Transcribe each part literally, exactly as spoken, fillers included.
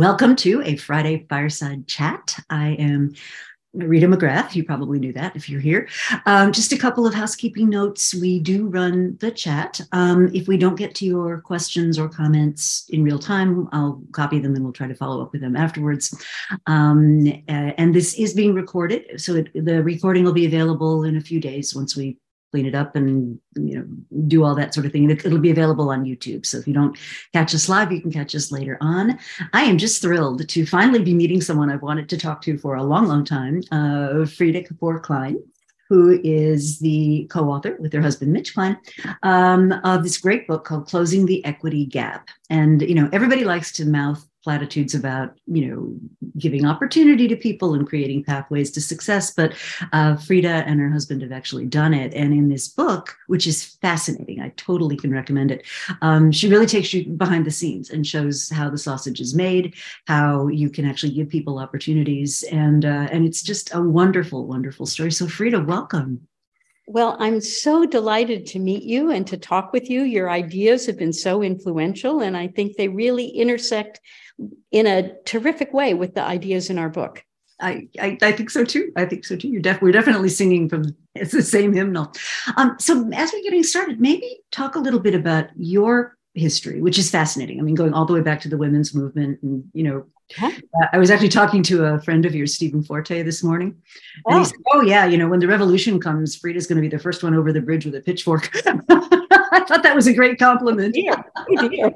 Welcome to a Friday Fireside Chat. I am Rita McGrath. You probably knew that if you're here. Um, just a couple of housekeeping notes. We do run the chat. Um, if we don't get to your questions or comments in real time, I'll copy them and we'll try to follow up with them afterwards. Um, and this is being recorded. So it, the recording will be available in a few days once we clean it up and you know do all that sort of thing. It, it'll be available on YouTube. So if you don't catch us live, you can catch us later on. I am just thrilled to finally be meeting someone I've wanted to talk to for a long, long time, uh, Frida Kapoor Klein, who is the co-author with her husband, Mitch Klein, um, of this great book called Closing the Equity Gap. And, you know, everybody likes to mouth platitudes about, you know, giving opportunity to people and creating pathways to success. But uh, Frida and her husband have actually done it. And in this book, which is fascinating, I totally can recommend it. Um, she really takes you behind the scenes and shows how the sausage is made, how you can actually give people opportunities. And, uh, and it's just a wonderful, wonderful story. So Frida, welcome. Well, I'm so delighted to meet you and to talk with you. Your ideas have been so influential, and I think they really intersect in a terrific way with the ideas in our book. I, I, I think so too. I think so too. You're def- we're definitely singing from it's the same hymnal. Um, so as we're getting started, maybe talk a little bit about your history, which is fascinating. I mean, going all the way back to the women's movement, and you know, huh? uh, I was actually talking to a friend of yours, Stephen Forte, this morning, and oh. he said, "Oh yeah, you know, when the revolution comes, Frida's going to be the first one over the bridge with a pitchfork." I thought that was a great compliment. Oh dear.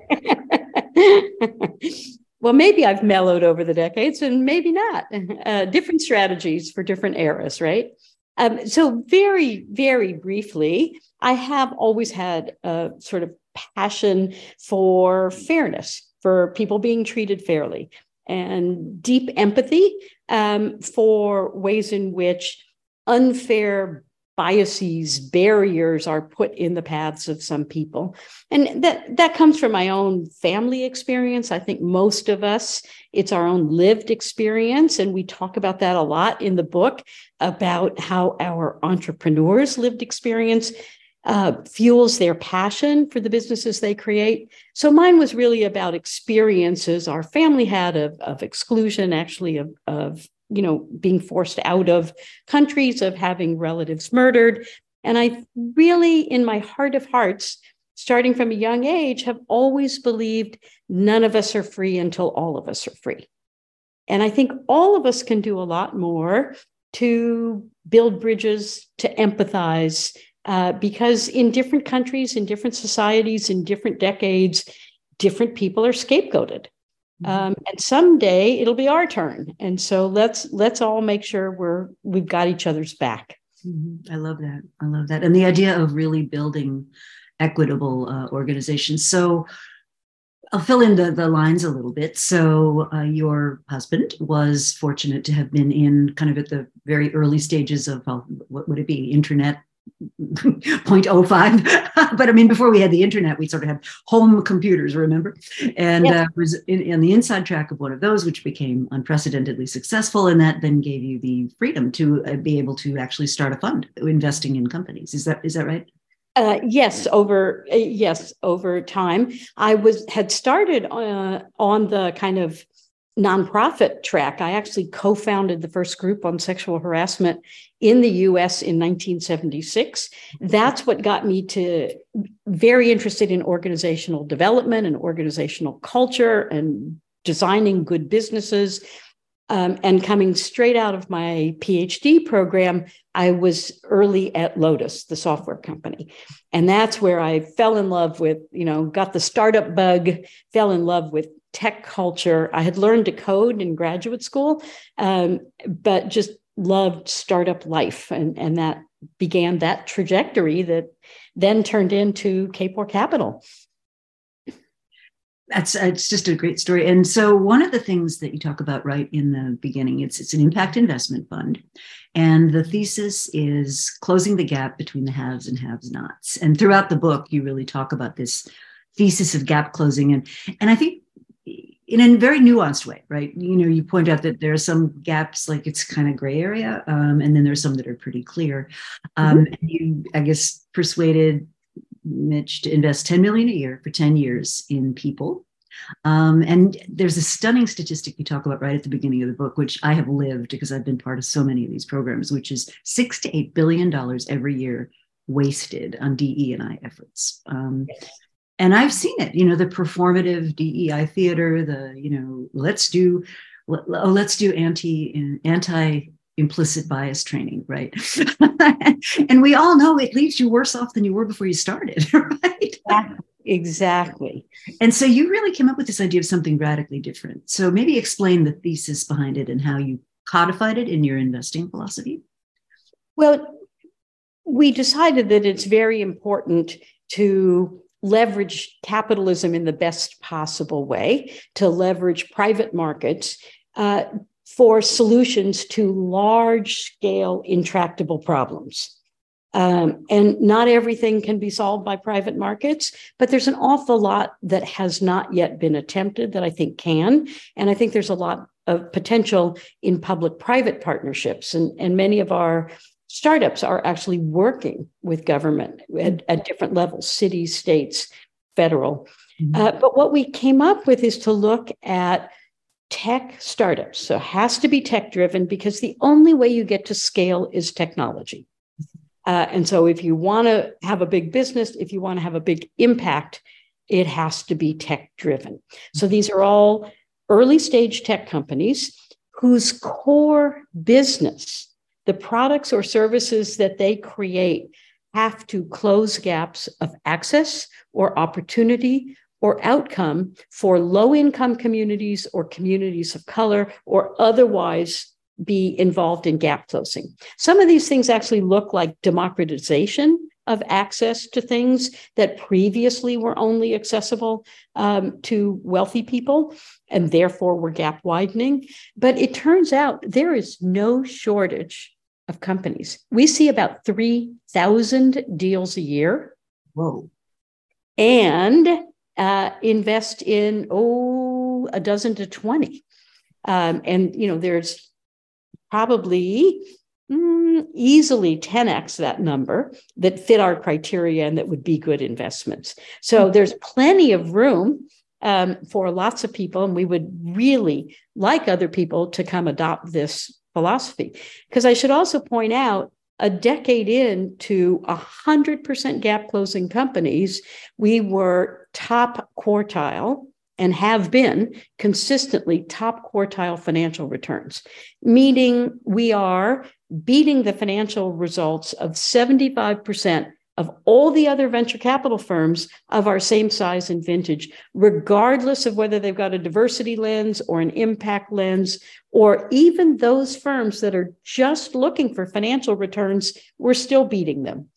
Oh dear. Well, maybe I've mellowed over the decades and maybe not. Uh, different strategies for different eras, right? Um, so very, very briefly, I have always had a sort of passion for fairness, for people being treated fairly, and deep empathy um, for ways in which unfair biases, barriers are put in the paths of some people. And that, that comes from my own family experience. I think most of us, it's our own lived experience. And we talk about that a lot in the book, about how our entrepreneurs' lived experience uh, fuels their passion for the businesses they create. So mine was really about experiences our family had of, of exclusion, actually, of, of you know, being forced out of countries, of having relatives murdered. And I really, in my heart of hearts, starting from a young age, have always believed none of us are free until all of us are free. And I think all of us can do a lot more to build bridges, to empathize, uh, because in different countries, in different societies, in different decades, different people are scapegoated. Um, and someday it'll be our turn. And so let's let's all make sure we're we've got each other's back. Mm-hmm. I love that. I love that. And the idea of really building equitable uh, organizations. So I'll fill in the, the lines a little bit. So uh, your husband was fortunate to have been in kind of at the very early stages of, uh, what would it be, internet zero point zero five. But I mean, before we had the internet, we sort of had home computers, remember? And yes. uh, was in, in the inside track of one of those, which became unprecedentedly successful. And that then gave you the freedom to uh, be able to actually start a fund investing in companies. Is that is that right? Uh, yes, over uh, yes, over time. I was had started uh, on the kind of nonprofit track. I actually co-founded the first group on sexual harassment in the U S in nineteen seventy-six. That's what got me to very interested in organizational development and organizational culture and designing good businesses. Um, and coming straight out of my PhD program, I was early at Lotus, the software company. And that's where I fell in love with, you know, got the startup bug, fell in love with tech culture. I had learned to code in graduate school, um, but just loved startup life. And, and that began that trajectory that then turned into Kapor Capital. That's it's just a great story. And so one of the things that you talk about right in the beginning, it's it's an impact investment fund. And the thesis is closing the gap between the haves and have-nots. And throughout the book, you really talk about this thesis of gap closing. And, and I think in a very nuanced way, right? You know, you point out that there are some gaps, like it's kind of gray area. Um, and then there's some that are pretty clear. Um, mm-hmm. And you, I guess, persuaded Mitch to invest ten million dollars a year for ten years in people Um, and there's a stunning statistic you talk about right at the beginning of the book, which I have lived because I've been part of so many of these programs, which is six to eight billion dollars every year wasted on D E and I efforts. Um, and I've seen it, you know, the performative D E I theater, the, you know, let's do, let's do anti, anti implicit bias training, right? And we all know it leaves you worse off than you were before you started, right? Exactly. Exactly. And so you really came up with this idea of something radically different. So maybe explain the thesis behind it and how you codified it in your investing philosophy. Well, we decided that it's very important to leverage capitalism in the best possible way, to leverage private markets uh, for solutions to large-scale, intractable problems. Um, and not everything can be solved by private markets, but there's an awful lot that has not yet been attempted that I think can. And I think there's a lot of potential in public-private partnerships. And, and many of our startups are actually working with government at, at different levels, cities, states, federal. Mm-hmm. Uh, but what we came up with is to look at tech startups. So it has to be tech driven because the only way you get to scale is technology. Uh, and so if you want to have a big business, if you want to have a big impact, it has to be tech driven. So these are all early stage tech companies whose core business, the products or services that they create, have to close gaps of access or opportunity or outcome for low-income communities or communities of color or otherwise be involved in gap closing. Some of these things actually look like democratization of access to things that previously were only accessible um, to wealthy people and therefore were gap widening. But it turns out there is no shortage of companies. We see about three thousand deals a year. Whoa. And uh, invest in, oh, a dozen to twenty. Um, and, you know, there's probably mm, easily ten x that number that fit our criteria and that would be good investments. So there's plenty of room um, for lots of people. And we would really like other people to come adopt this philosophy. Because I should also point out, a decade into one hundred percent gap closing companies, we were top quartile and have been consistently top quartile financial returns, meaning we are beating the financial results of seventy-five percent of all the other venture capital firms of our same size and vintage, regardless of whether they've got a diversity lens or an impact lens, or even those firms that are just looking for financial returns, we're still beating them.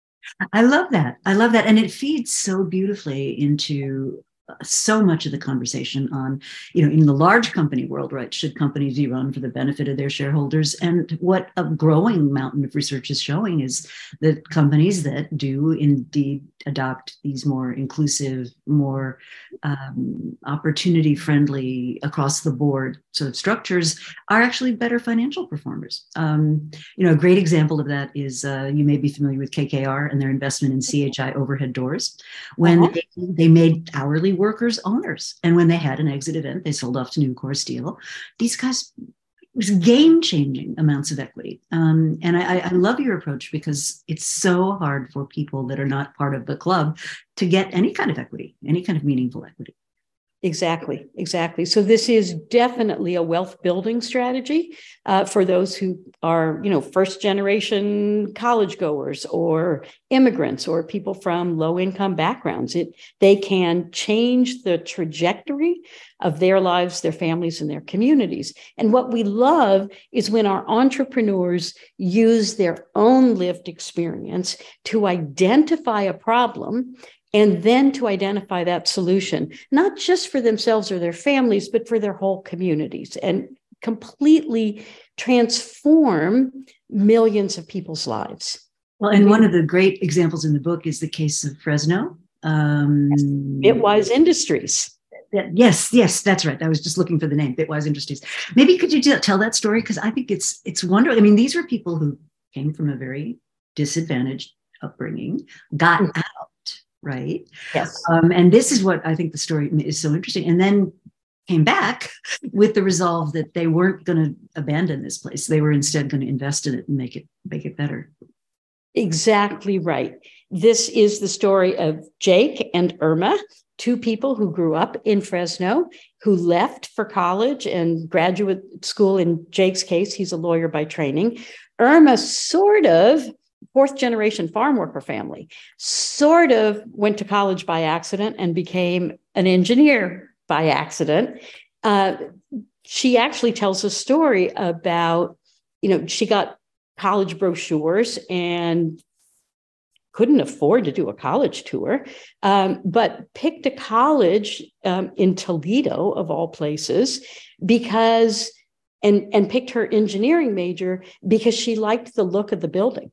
I love that. I love that. And it feeds so beautifully into so much of the conversation on, you know, in the large company world, right? Should companies be run for the benefit of their shareholders? And what a growing mountain of research is showing is that companies that do indeed adopt these more inclusive, more um, opportunity-friendly, across the board sort of structures are actually better financial performers. Um, you know, a great example of that is uh, you may be familiar with K K R and their investment in C H I Overhead Doors. When uh-huh. they, they made hourly workers owners, and when they had an exit event, they sold off to Nucor Steel. These guys, it was game-changing amounts of equity. Um, and I, I love your approach because it's so hard for people that are not part of the club to get any kind of equity, any kind of meaningful equity. Exactly, exactly. So this is definitely a wealth building strategy uh, for those who are, you know, first generation college goers or immigrants or people from low income backgrounds. It they can change the trajectory of their lives, their families, and their communities. And what we love is when our entrepreneurs use their own lived experience to identify a problem and then to identify that solution, not just for themselves or their families, but for their whole communities, and completely transform millions of people's lives. Well, and one of the great examples in the book is the case of Fresno. Um, Bitwise Industries. Yes, yes, that's right. I was just looking for the name, Bitwise Industries. Maybe could you tell that story? Because I think it's it's wonderful. I mean, these were people who came from a very disadvantaged upbringing, got out, right? Yes. Um, and this is what I think the story is so interesting. And then came back with the resolve that they weren't going to abandon this place. They were instead going to invest in it and make it make it better. Exactly right. This is the story of Jake and Irma, two people who grew up in Fresno, who left for college and graduate school. In Jake's case, he's a lawyer by training. Irma, sort of fourth generation farm worker family, sort of went to college by accident and became an engineer by accident. Uh, she actually tells a story about, you know, she got college brochures and couldn't afford to do a college tour, um, but picked a college um, in Toledo, of all places, because, and, and picked her engineering major because she liked the look of the building.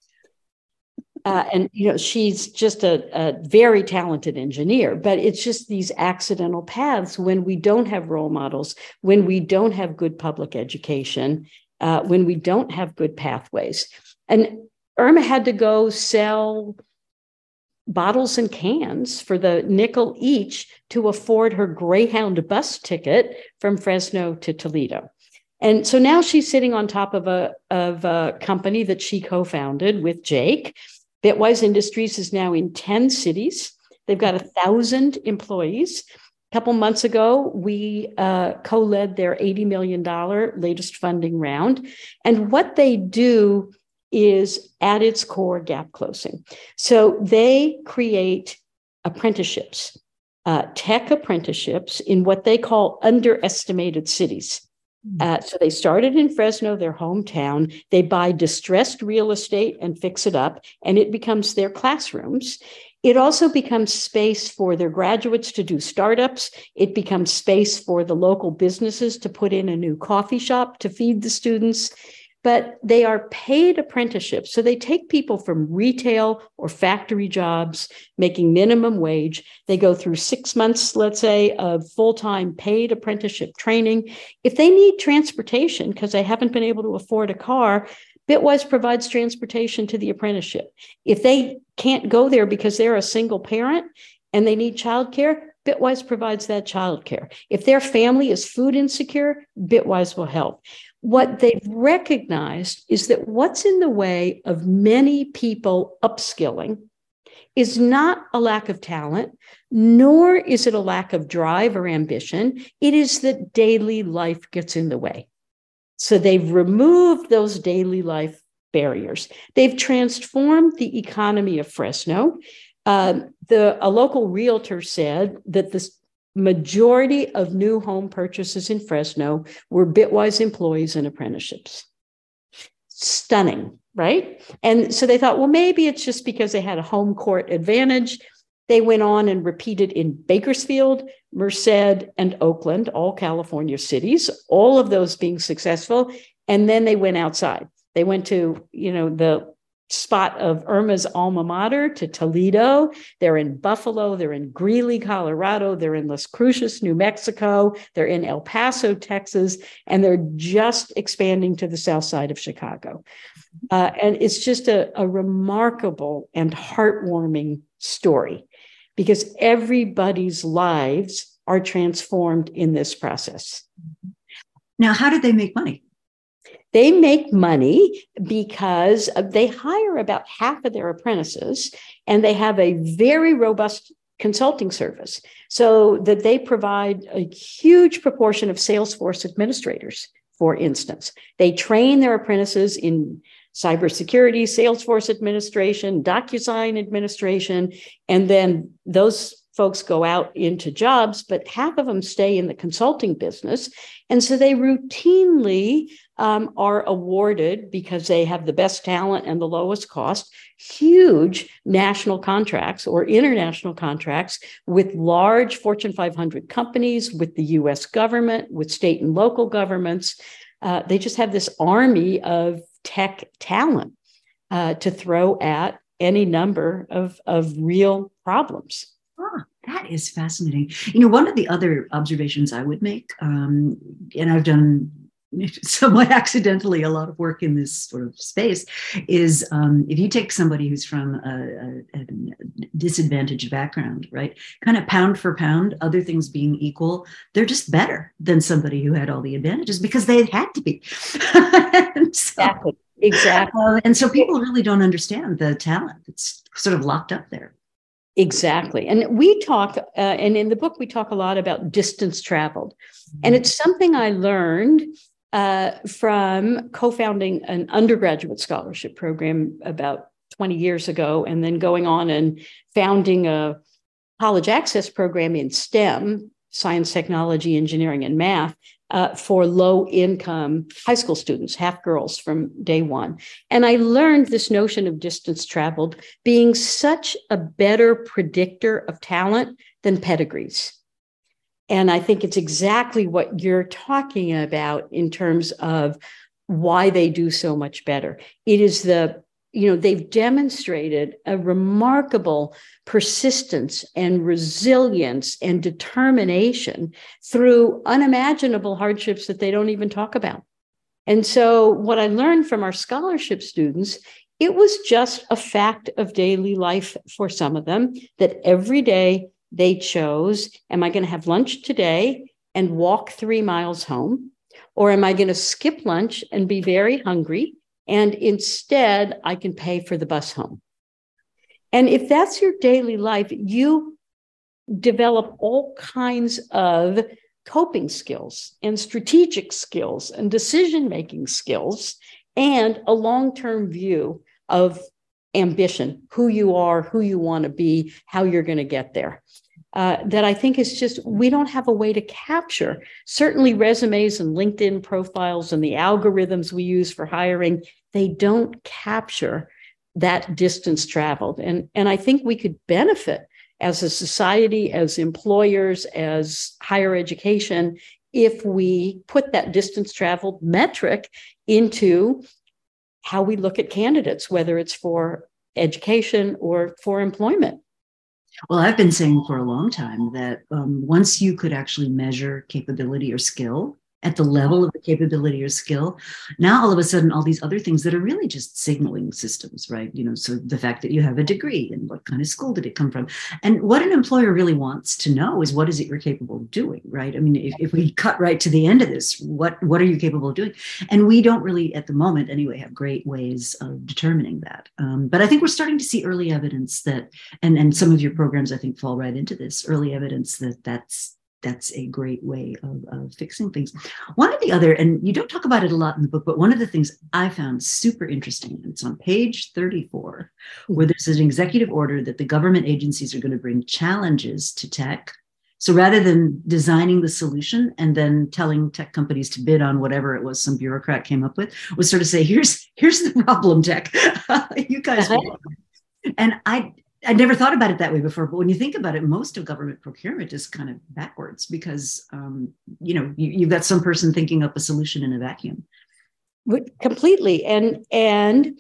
Uh, and, you know, she's just a, a very talented engineer, but it's just these accidental paths when we don't have role models, when we don't have good public education, uh, when we don't have good pathways. And Irma had to go sell bottles and cans for the nickel each to afford her Greyhound bus ticket from Fresno to Toledo. And so now she's sitting on top of a, of a company that she co-founded with Jake. Bitwise Industries is now in ten cities. They've got a thousand employees. A couple months ago, we uh, co-led their eighty million dollars latest funding round. And what they do is, at its core, gap closing. So they create apprenticeships, uh, tech apprenticeships in what they call underestimated cities. Uh, so they started in Fresno, their hometown. They buy distressed real estate and fix it up, and it becomes their classrooms. It also becomes space for their graduates to do startups. It becomes space for the local businesses to put in a new coffee shop to feed the students. But they are paid apprenticeships. So they take people from retail or factory jobs making minimum wage. They go through six months, let's say, of full-time paid apprenticeship training. If they need transportation because they haven't been able to afford a car, Bitwise provides transportation to the apprenticeship. If they can't go there because they're a single parent and they need childcare, Bitwise provides that childcare. If their family is food insecure, Bitwise will help. What they've recognized is that what's in the way of many people upskilling is not a lack of talent, nor is it a lack of drive or ambition. It is that daily life gets in the way. So they've removed those daily life barriers. They've transformed the economy of Fresno. Uh, the, a local realtor said that the majority of new home purchases in Fresno were Bitwise employees and apprenticeships. Stunning, right? And so they thought, well, maybe it's just because they had a home court advantage. They went on and repeated in Bakersfield, Merced, and Oakland, all California cities, all of those being successful. And then they went outside. They went to, you know, the spot of Irma's alma mater, to Toledo. They're in Buffalo. They're in Greeley, Colorado. They're in Las Cruces, New Mexico. They're in El Paso, Texas. And they're just expanding to the south side of Chicago. Uh, and it's just a, a remarkable and heartwarming story, because everybody's lives are transformed in this process. Now, how did they make money? They make money because they hire about half of their apprentices, and they have a very robust consulting service, so that they provide a huge proportion of Salesforce administrators, for instance. They train their apprentices in cybersecurity, Salesforce administration, DocuSign administration, and then those folks go out into jobs, but half of them stay in the consulting business. And so they routinely um, are awarded, because they have the best talent and the lowest cost, huge national contracts or international contracts with large Fortune five hundred companies, with the U S government, with state and local governments. Uh, they just have this army of tech talent uh, to throw at any number of, of real problems. Ah, that is fascinating. You know, one of the other observations I would make, um, and I've done somewhat accidentally a lot of work in this sort of space is um, if you take somebody who's from a, a, a disadvantaged background, right, kind of pound for pound, other things being equal, they're just better than somebody who had all the advantages because they had to be. And so, exactly. Exactly. Uh, and so people really don't understand the talent that's sort of locked up there. Exactly. And we talk, uh, and in the book, we talk a lot about distance traveled. Mm-hmm. And it's something I learned uh, from co-founding an undergraduate scholarship program about twenty years ago, and then going on and founding a college access program in STEM, science, technology, engineering, and math, uh, for low-income high school students, half girls from day one. And I learned this notion of distance traveled being such a better predictor of talent than pedigrees. And I think it's exactly what you're talking about in terms of why they do so much better. It is the You know, they've demonstrated a remarkable persistence and resilience and determination through unimaginable hardships that they don't even talk about. And so what I learned from our scholarship students, it was just a fact of daily life for some of them that every day they chose, am I going to have lunch today and walk three miles home? Or am I going to skip lunch and be very hungry? And instead, I can pay for the bus home. And if that's your daily life, you develop all kinds of coping skills and strategic skills and decision-making skills and a long-term view of ambition, who you are, who you want to be, how you're going to get there. Uh, that I think is just, we don't have a way to capture. Certainly resumes and LinkedIn profiles and the algorithms we use for hiring, they don't capture that distance traveled. And, and I think we could benefit as a society, as employers, as higher education, if we put that distance traveled metric into how we look at candidates, whether it's for education or for employment. Well, I've been saying for a long time that um, once you could actually measure capability or skill at the level of the capability or skill, now all of a sudden, all these other things that are really just signaling systems, right? You know, so the fact that you have a degree and what kind of school did it come from? And what an employer really wants to know is, what is it you're capable of doing, right? I mean, if, if we cut right to the end of this, what, what are you capable of doing? And we don't really, at the moment anyway, have great ways of determining that. Um, but I think we're starting to see early evidence that, and, and some of your programs, I think, fall right into this, early evidence that that's That's a great way of, of fixing things. One of the other, and you don't talk about it a lot in the book, but one of the things I found super interesting, and it's on page thirty-four, where there's an executive order that the government agencies are going to bring challenges to tech. So rather than designing the solution and then telling tech companies to bid on whatever it was some bureaucrat came up with, was sort of say, here's, here's the problem, tech. You guys. Uh-huh. And I, I never thought about it that way before, but when you think about it, most of government procurement is kind of backwards because, um, you know, you, you've got some person thinking up a solution in a vacuum. Completely. And, and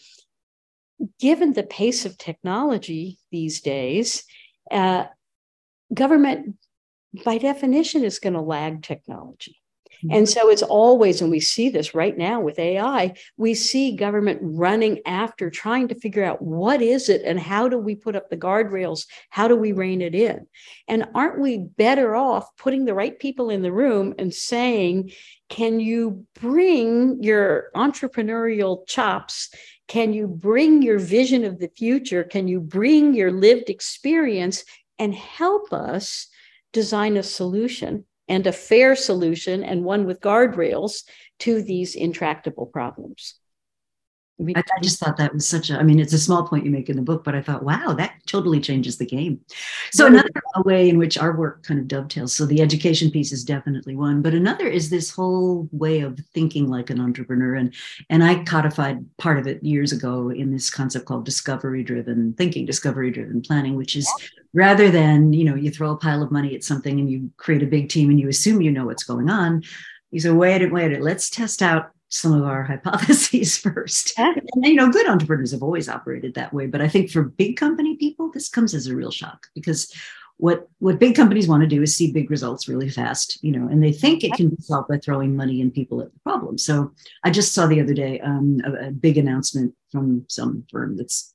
given the pace of technology these days, uh, government, by definition, is going to lag technology. And so it's always, and we see this right now with A I, we see government running after, trying to figure out what is it and how do we put up the guardrails? How do we rein it in? And aren't we better off putting the right people in the room and saying, can you bring your entrepreneurial chops? Can you bring your vision of the future? Can you bring your lived experience and help us design a solution, and a fair solution, and one with guardrails to these intractable problems? I, I just thought that was such a, I mean, it's a small point you make in the book, but I thought, wow, that totally changes the game. So another way in which our work kind of dovetails, so the education piece is definitely one, but another is this whole way of thinking like an entrepreneur. And, and I codified part of it years ago in this concept called discovery-driven thinking, discovery-driven planning, which is rather than, you know, you throw a pile of money at something and you create a big team and you assume you know what's going on. You say, wait a wait, let's test out some of our hypotheses first. And, you know, good entrepreneurs have always operated that way. But I think for big company people, this comes as a real shock because what what big companies want to do is see big results really fast, you know, and they think it can be solved by throwing money and people at the problem. So I just saw the other day um, a, a big announcement from some firm that's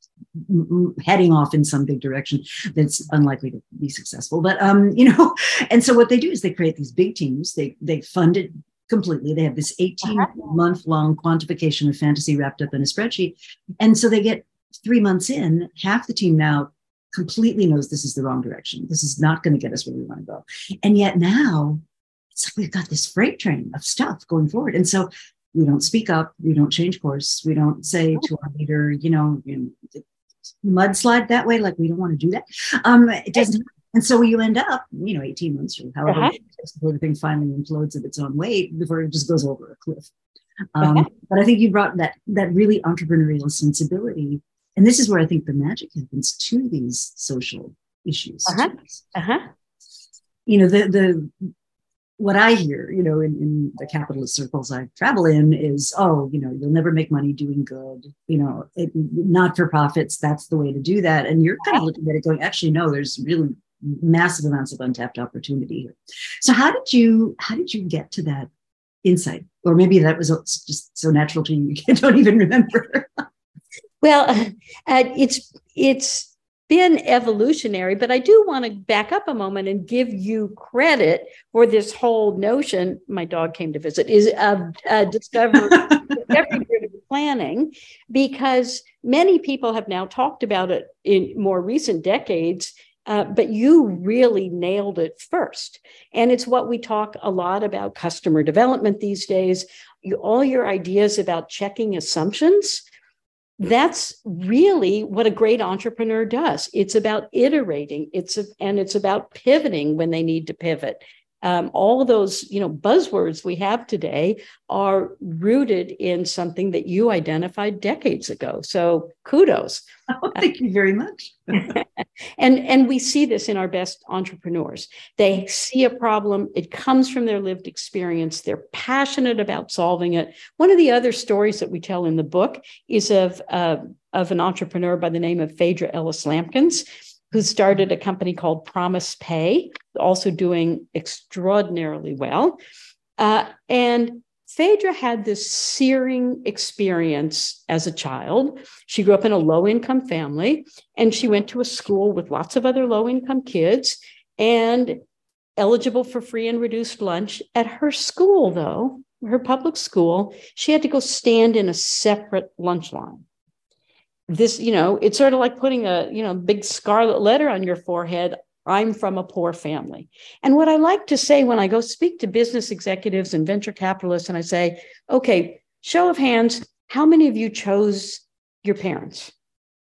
heading off in some big direction that's unlikely to be successful. But um, you know, and so what they do is they create these big teams. They they fund it completely. They have this eighteen month long quantification of fantasy wrapped up in a spreadsheet, and so they get three months in, half the team now completely knows this is the wrong direction. This is not going to get us where we want to go. And yet now it's like we've got this freight train of stuff going forward. And so we don't speak up. We don't change course. We don't say to our leader, you know, you know mudslide that way. Like we don't want to do that. Um, it doesn't. And so you end up, you know, eighteen months or however uh-huh. before the thing finally implodes of its own weight before it just goes over a cliff. Um, uh-huh. But I think you brought that that really entrepreneurial sensibility. And this is where I think the magic happens to these social issues. Uh-huh. Uh-huh. You know, the the what I hear, you know, in, in the capitalist circles I travel in is, oh, you know, you'll never make money doing good. You know, it, not for profits. That's the way to do that. And you're kind of looking at it going, actually, no, there's really massive amounts of untapped opportunity here. So how did you how did you get to that insight? Or maybe that was just so natural to you, you don't even remember. Well, uh, it's it's been evolutionary, but I do want to back up a moment and give you credit for this whole notion. My dog came to visit is of uh, discovery, every bit of planning, because many people have now talked about it in more recent decades. Uh, but you really nailed it first. And it's what we talk a lot about customer development these days. You, all your ideas about checking assumptions. That's really what a great entrepreneur does. It's about iterating. It's a, and it's about pivoting when they need to pivot. Um, all of those, you know, buzzwords we have today are rooted in something that you identified decades ago. So kudos. Oh, thank you very much. and and we see this in our best entrepreneurs. They see a problem. It comes from their lived experience. They're passionate about solving it. One of the other stories that we tell in the book is of uh, of an entrepreneur by the name of Phaedra Ellis Lampkins, who started a company called Promise Pay, also doing extraordinarily well. Uh, and Phaedra had this searing experience as a child. She grew up in a low-income family, and she went to a school with lots of other low-income kids and eligible for free and reduced lunch. At her school, though, her public school, she had to go stand in a separate lunch line. This, you know, it's sort of like putting a, you know, big scarlet letter on your forehead. I'm from a poor family. And what I like to say when I go speak to business executives and venture capitalists, and I say, okay, show of hands, how many of you chose your parents?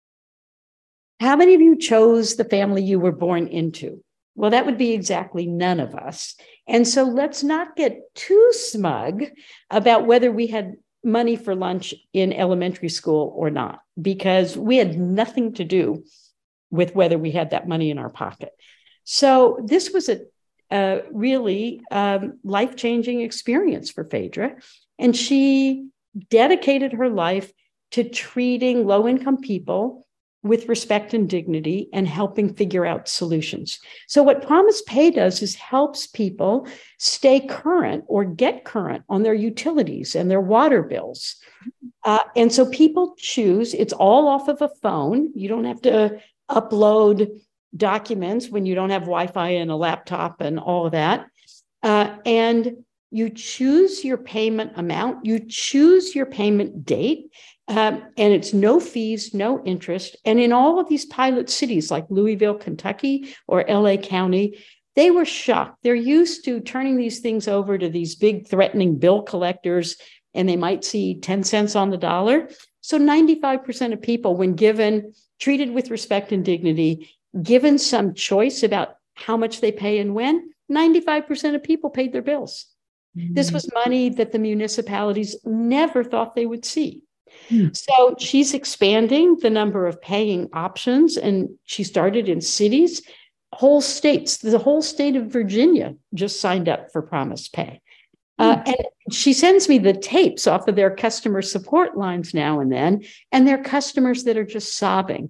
How many of you chose the family you were born into? Well, that would be exactly none of us. And so let's not get too smug about whether we had money for lunch in elementary school or not, because we had nothing to do with whether we had that money in our pocket. So this was a, a really um, life-changing experience for Phaedra. And she dedicated her life to treating low-income people with respect and dignity and helping figure out solutions. So what Promise Pay does is helps people stay current or get current on their utilities and their water bills. Uh, and so people choose, it's all off of a phone. You don't have to upload documents when you don't have Wi-Fi and a laptop and all of that. Uh, and you choose your payment amount, you choose your payment date, um, and it's no fees, no interest. And in all of these pilot cities like Louisville, Kentucky, or L A County, they were shocked. They're used to turning these things over to these big threatening bill collectors, and they might see ten cents on the dollar. So ninety-five percent of people, when given, treated with respect and dignity, given some choice about how much they pay and when, ninety-five percent of people paid their bills. Mm-hmm. This was money that the municipalities never thought they would see. Mm-hmm. So she's expanding the number of paying options, and she started in cities, whole states. The whole state of Virginia just signed up for Promise Pay. Uh, and she sends me the tapes off of their customer support lines now and then, and they're customers that are just sobbing.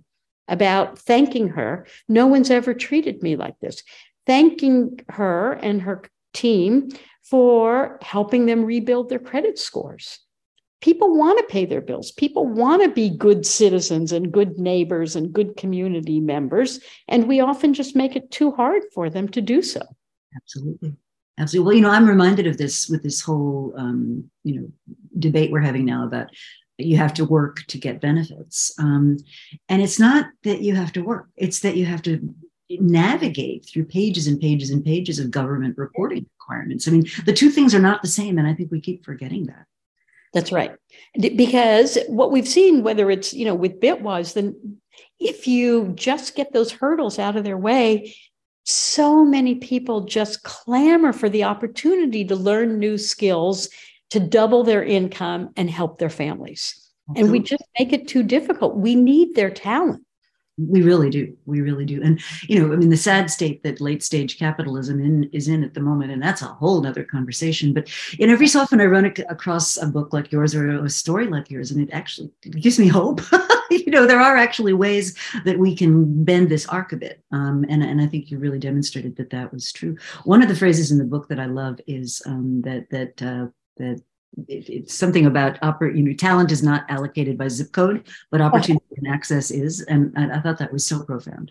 about thanking her. No one's ever treated me like this. Thanking her and her team for helping them rebuild their credit scores. People want to pay their bills. People want to be good citizens and good neighbors and good community members. And we often just make it too hard for them to do so. Absolutely. Absolutely. Well, you know, I'm reminded of this with this whole, um, you know, debate we're having now about you have to work to get benefits. Um, and it's not that you have to work. It's that you have to navigate through pages and pages and pages of government reporting requirements. I mean, the two things are not the same. And I think we keep forgetting that. That's right. Because what we've seen, whether it's, you know, with Bitwise, then if you just get those hurdles out of their way, so many people just clamor for the opportunity to learn new skills, to double their income and help their families. Absolutely. And we just make it too difficult. We need their talent. We really do. We really do. And, you know, I mean, the sad state that late stage capitalism in, is in at the moment, and that's a whole nother conversation. But you know, every so often I run ac- across a book like yours or a story like yours, and it actually it gives me hope. You know, there are actually ways that we can bend this arc a bit. Um, and, and I think you really demonstrated that that was true. One of the phrases in the book that I love is um, that, that, uh, that, It, it's something about oper- you know, talent is not allocated by zip code, but opportunity and access is. And, and I thought that was so profound.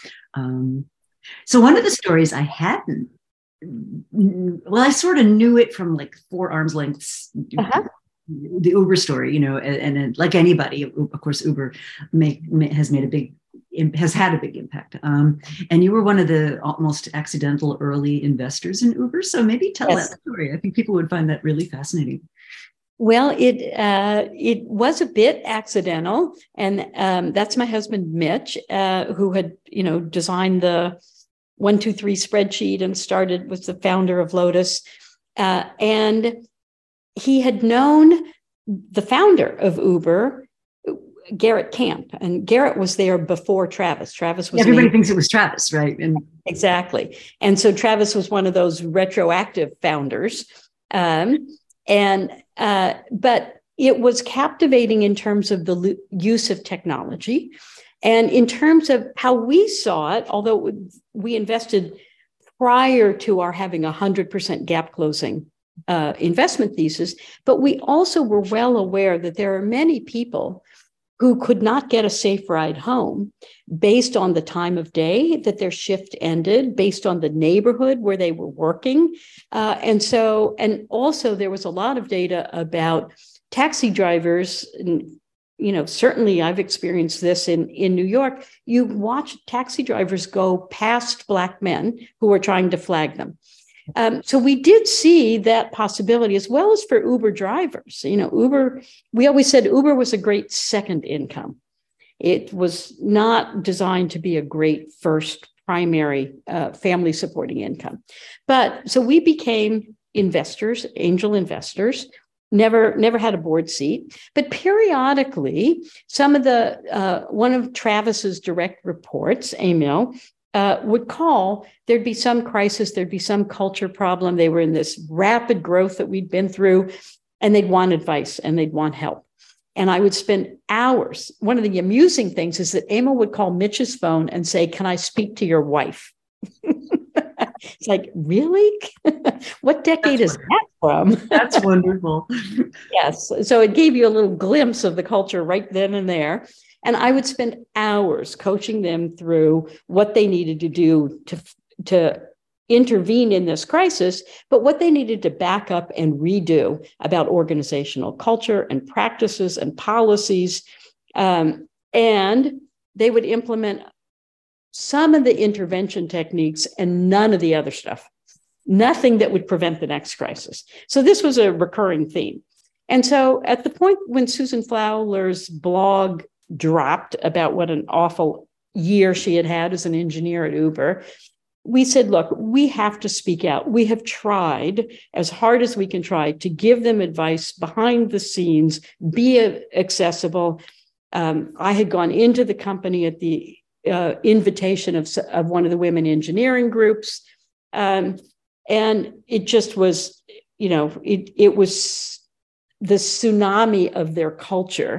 Um, so one of the stories I hadn't, well, I sort of knew it from like four arms lengths, uh-huh. the Uber story, you know, and, and like anybody, of course, Uber make, has made a big has had a big impact. Um, and you were one of the almost accidental early investors in Uber. So maybe tell yes. that story. I think people would find that really fascinating. Well, it uh, it was a bit accidental. And um, that's my husband, Mitch, uh, who had, you know, designed the one, two, three spreadsheet and started, was the founder of Lotus. Uh, and he had known the founder of Uber, Garrett Camp, and Garrett was there before Travis. Travis was everybody thinks it was Travis, right? And exactly. And so Travis was one of those retroactive founders. Um, and uh, but it was captivating in terms of the lo- use of technology, and in terms of how we saw it. Although we invested prior to our having a hundred percent gap closing uh, investment thesis, but we also were well aware that there are many people who could not get a safe ride home based on the time of day that their shift ended, based on the neighborhood where they were working. Uh, and so, and also there was a lot of data about taxi drivers. And, you know, certainly I've experienced this in, in New York. You watch taxi drivers go past Black men who are trying to flag them. Um, so we did see that possibility, as well as for Uber drivers. You know, Uber, we always said Uber was a great second income. It was not designed to be a great first primary uh, family supporting income. But so we became investors, angel investors, never, never had a board seat. But periodically, some of the, uh, one of Travis's direct reports, Emil, Uh, would call, there'd be some crisis, there'd be some culture problem. They were in this rapid growth that we'd been through, and they'd want advice and they'd want help. And I would spend hours. One of the amusing things is that Emil would call Mitch's phone and say, "Can I speak to your wife?" It's like, really? What decade That's is that from? That's wonderful. Yes. So it gave you a little glimpse of the culture right then and there. And I would spend hours coaching them through what they needed to do to, to intervene in this crisis, but what they needed to back up and redo about organizational culture and practices and policies. Um, and they would implement some of the intervention techniques and none of the other stuff, nothing that would prevent the next crisis. So this was a recurring theme. And so at the point when Susan Fowler's blog dropped about what an awful year she had had as an engineer at Uber, we said, look, we have to speak out. We have tried as hard as we can try to give them advice behind the scenes, be accessible. Um, I had gone into the company at the uh, invitation of, of one of the women engineering groups. Um, and it just was, you know, it, it was the tsunami of their culture.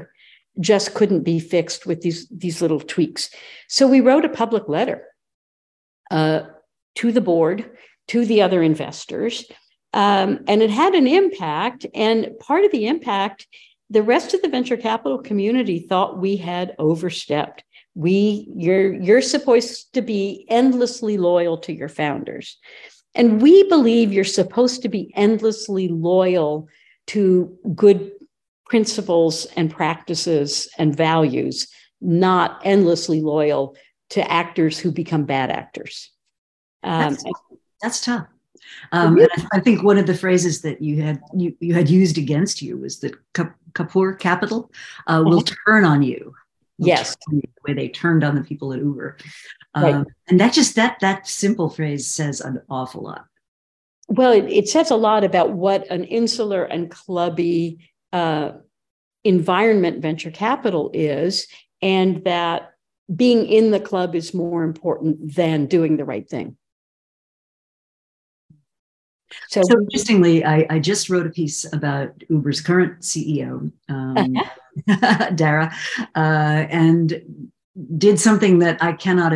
just couldn't be fixed with these, these little tweaks. So we wrote a public letter uh, to the board, to the other investors, um, and it had an impact. And part of the impact, the rest of the venture capital community thought we had overstepped. We, you're, you're supposed to be endlessly loyal to your founders. And we believe you're supposed to be endlessly loyal to good principles and practices and values, not endlessly loyal to actors who become bad actors. Um, that's, that's tough. Um, and I, I think one of the phrases that you had you, you had used against you was that Kapoor Capital uh, will turn on you. Yes, on you, the way they turned on the people at Uber, um, right. And that just that that simple phrase says an awful lot. Well, it, it says a lot about what an insular and clubby uh, environment venture capital is, and that being in the club is more important than doing the right thing. So, so interestingly, I, I just wrote a piece about Uber's current C E O, um, Dara, uh, and did something that I cannot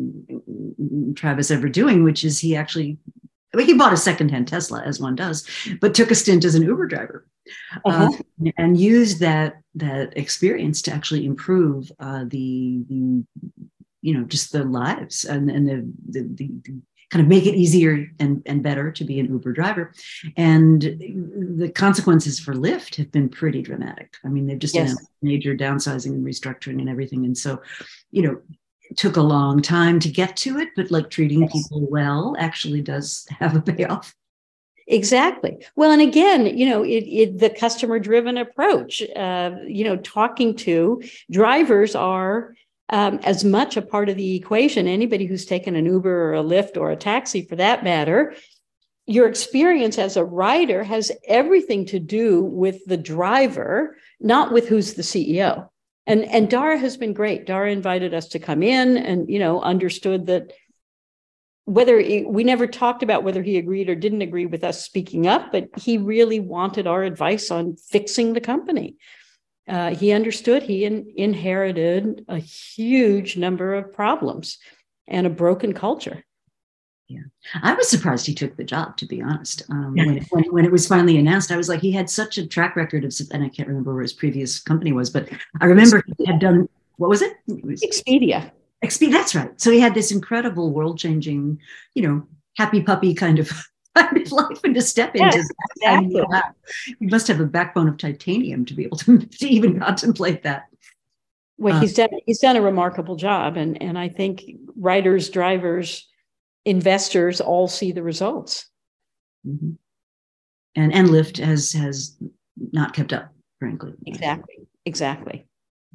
imagine Travis ever doing, which is he actually, I mean, he bought a secondhand Tesla, as one does, but took a stint as an Uber driver, uh-huh. uh, and used that that experience to actually improve uh, the, the, you know, just the lives and, and the, the, the, the kind of make it easier and, and better to be an Uber driver. And the consequences for Lyft have been pretty dramatic. I mean, they've just yes. announced major downsizing and restructuring and everything. And so, you know, it took a long time to get to it, but like treating yes. people well actually does have a payoff. Exactly. Well, and again, you know, it, it the customer-driven approach, uh, you know, talking to drivers are Um, as much a part of the equation. Anybody who's taken an Uber or a Lyft or a taxi for that matter, your experience as a rider has everything to do with the driver, not with who's the C E O. And, and Dara has been great. Dara invited us to come in and, you know, understood that whether he, we never talked about whether he agreed or didn't agree with us speaking up, but he really wanted our advice on fixing the company. Uh, he understood he in, inherited a huge number of problems and a broken culture. Yeah, I was surprised he took the job, to be honest. Um, when, it, when, when it was finally announced, I was like, he had such a track record of, and I can't remember where his previous company was, but I remember he had done, what was it? it was, Expedia. Expedia, that's right. So he had this incredible world-changing, you know, happy puppy kind of life and to step into yes, that. Exactly. I mean, wow. You must have a backbone of titanium to be able to, to even contemplate that. Well, uh, he's done he's done a remarkable job, and and I think writers, drivers, investors all see the results. Mm-hmm. And and Lyft has has not kept up, frankly. Exactly. Exactly.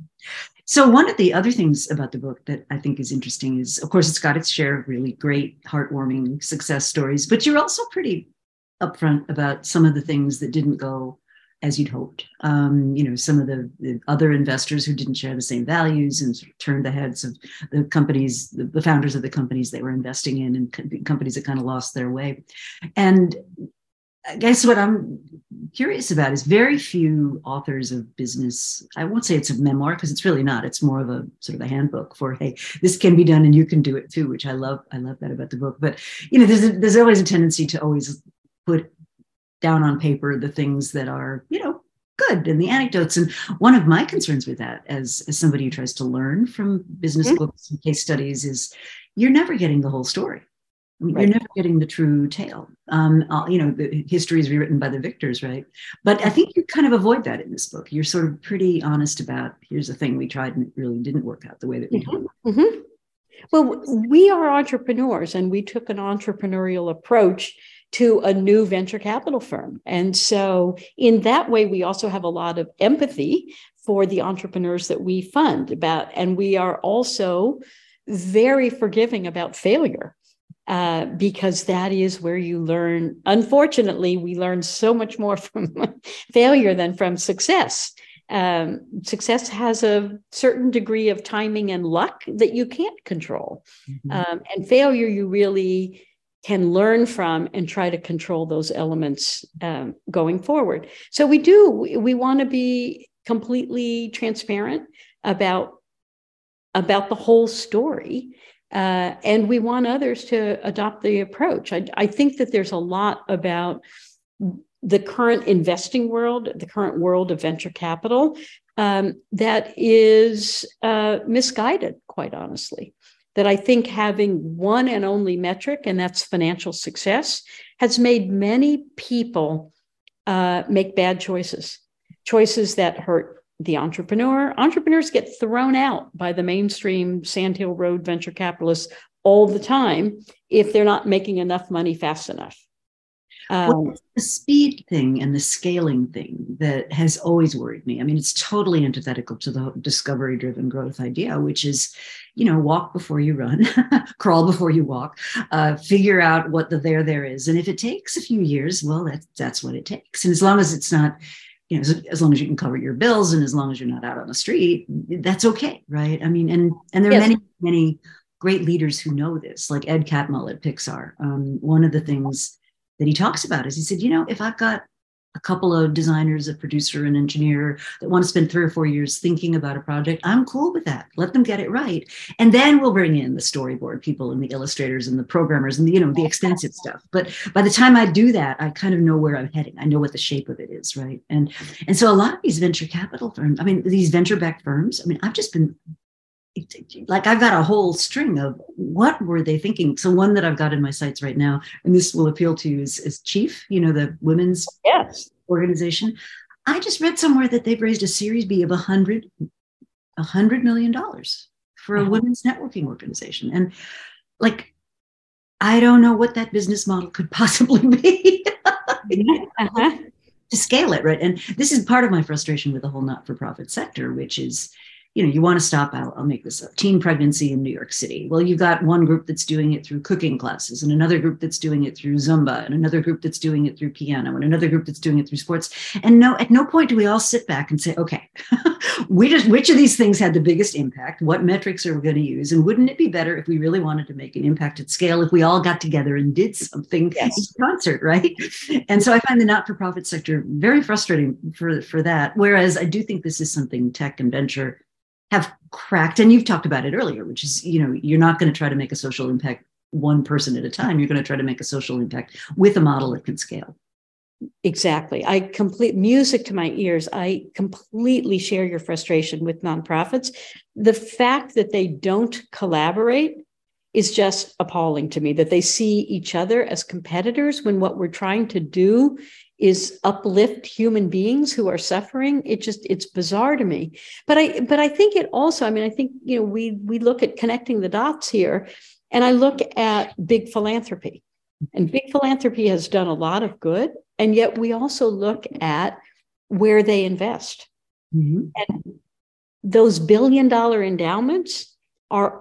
So one of the other things about the book that I think is interesting is, of course, it's got its share of really great, heartwarming success stories, but you're also pretty upfront about some of the things that didn't go as you'd hoped. Um, you know, some of the, the other investors who didn't share the same values and sort of turned the heads of the companies, the, the founders of the companies they were investing in, and co- companies that kind of lost their way. And I guess what I'm curious about is very few authors of business. I won't say it's a memoir because it's really not. It's more of a sort of a handbook for, hey, this can be done and you can do it too, which I love. I love that about the book. But, you know, there's a, there's always a tendency to always put down on paper the things that are, you know, good and the anecdotes. And one of my concerns with that as, as somebody who tries to learn from business mm-hmm. books and case studies is you're never getting the whole story. I mean, right. You're never getting the true tale. Um, uh, you know, the history is rewritten by the victors, right? But I think you kind of avoid that in this book. You're sort of pretty honest about, here's a thing we tried and it really didn't work out the way that we mm-hmm. did. Mm-hmm. Well, we are entrepreneurs and we took an entrepreneurial approach to a new venture capital firm. And so in that way, we also have a lot of empathy for the entrepreneurs that we fund about, and we are also very forgiving about failure. Uh, because that is where you learn. Unfortunately, we learn so much more from failure than from success. Um, success has a certain degree of timing and luck that you can't control. Mm-hmm. Um, and failure, you really can learn from and try to control those elements um, going forward. So we do, we, we want to be completely transparent about, about the whole story. Uh, and we want others to adopt the approach. I, I think that there's a lot about the current investing world, the current world of venture capital, um, that is uh, misguided, quite honestly. That I think having one and only metric, and that's financial success, has made many people uh, make bad choices, choices that hurt the entrepreneur. Entrepreneurs get thrown out by the mainstream Sandhill Road venture capitalists all the time if they're not making enough money fast enough. Um, well, the speed thing and the scaling thing that has always worried me. I mean, it's totally antithetical to the discovery-driven growth idea, which is, you know, walk before you run, crawl before you walk, uh, figure out what the there there is. And if it takes a few years, well, that's, that's what it takes. And as long as it's not, you know, as, as long as you can cover your bills and as long as you're not out on the street, that's okay, right? I mean, and, and there are yes. many, many great leaders who know this, like Ed Catmull at Pixar. Um, one of the things that he talks about is he said, you know, if I've got a couple of designers, a producer, an engineer that want to spend three or four years thinking about a project, I'm cool with that. Let them get it right. And then we'll bring in the storyboard people and the illustrators and the programmers and the, you know, the expensive stuff. But by the time I do that, I kind of know where I'm heading. I know what the shape of it is, right? And, and so a lot of these venture capital firms, I mean, these venture-backed firms, I mean, I've just been like, I've got a whole string of what were they thinking? So one that I've got in my sights right now, and this will appeal to you, is, is Chief, you know, the women's yes. organization. I just read somewhere that they've raised a Series B of a hundred, a hundred million dollars for a uh-huh. women's networking organization. And like, I don't know what that business model could possibly be uh-huh. to scale it, right? And this is part of my frustration with the whole not-for-profit sector, which is, you know, you want to stop, I'll, I'll make this up, teen pregnancy in New York City. Well, you've got one group that's doing it through cooking classes and another group that's doing it through Zumba and another group that's doing it through piano and another group that's doing it through sports. And no, at no point do we all sit back and say, okay, we just, which of these things had the biggest impact? What metrics are we going to use? And wouldn't it be better if we really wanted to make an impact at scale if we all got together and did something yes. in concert, right? And so I find the not-for-profit sector very frustrating for, for that. Whereas I do think this is something tech and venture have cracked, and you've talked about it earlier, which is, you know, you're not going to try to make a social impact one person at a time. You're going to try to make a social impact with a model that can scale. Exactly. I complete music to my ears. I completely share your frustration with nonprofits. The fact that they don't collaborate is just appalling to me, that they see each other as competitors when what we're trying to do is uplift human beings who are suffering. It just, it's bizarre to me. But I, but I think it also, I mean, I think, you know, we, we look at connecting the dots here, and I look at big philanthropy, and big philanthropy has done a lot of good. And yet we also look at where they invest. Mm-hmm. And those billion dollar endowments are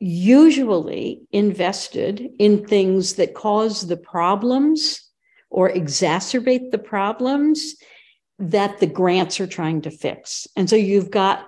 usually invested in things that cause the problems or exacerbate the problems that the grants are trying to fix. And so you've got